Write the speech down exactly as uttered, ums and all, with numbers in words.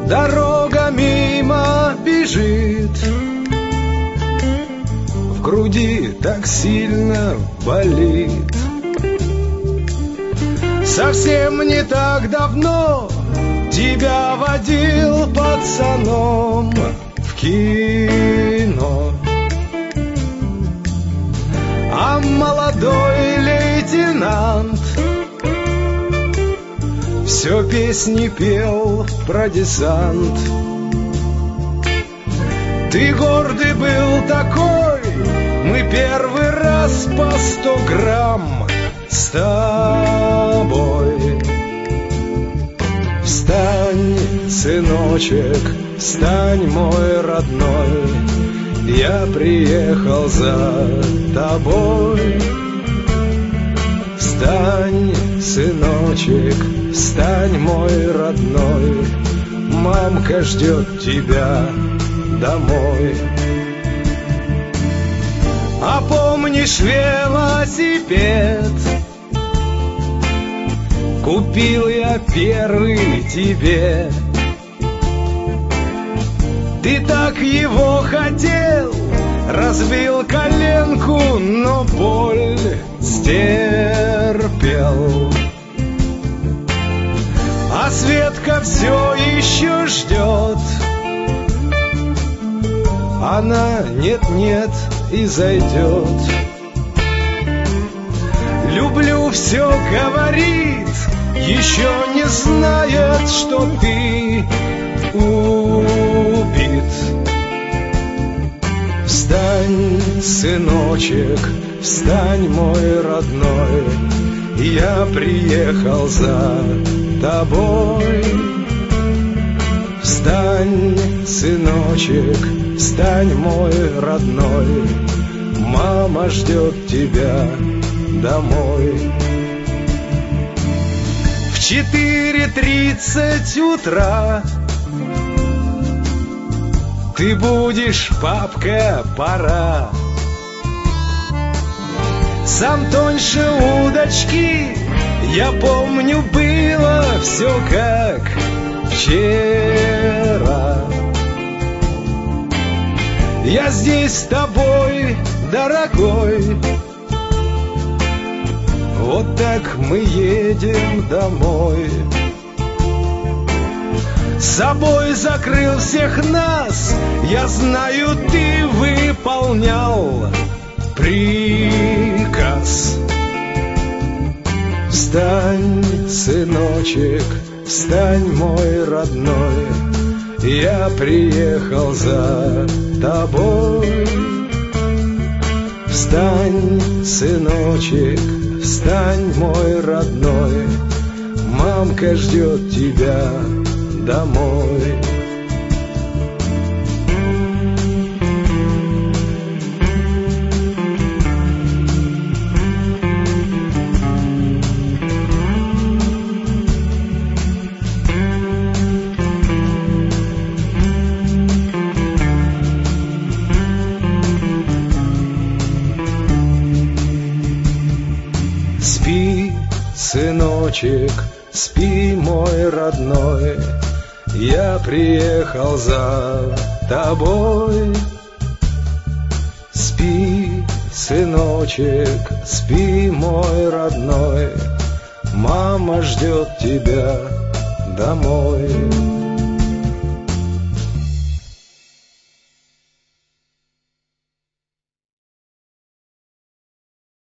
Дорога мимо бежит, в груди так сильно болит. Совсем не так давно тебя водил пацаном в кино, а молодой лейтенант все песни пел про десант. Ты гордый был такой, мы первый раз по сто грамм с тобой. Встань, сыночек, встань, мой родной, я приехал за тобой. Встань, сыночек, встань, мой родной, мамка ждет тебя домой. А помнишь велосипед? Купил я первый тебе. Ты так его хотел, разбил коленку, но боль стерпел. А Светка все еще ждет, она нет-нет и зайдет. Люблю все говорит, еще не знает, что ты убит. Встань, сыночек, встань, мой родной, я приехал за тобой. Встань, сыночек, встань, мой родной, мама ждет тебя домой. В четыре тридцать утра ты будешь, папка, пора. Сам тоньше удочки, я помню, было все как вчера. Я здесь с тобой, дорогой, вот так мы едем домой. С собой закрыл всех нас, я знаю, ты выполнял приказ. Встань, сыночек, встань, мой родной, я приехал за тобой. Встань, сыночек, встань, мой родной, мамка ждет тебя домой. Спи, сыночек, спи, мой родной, я приехал за тобой. Спи, сыночек, спи, мой родной, мама ждет тебя домой.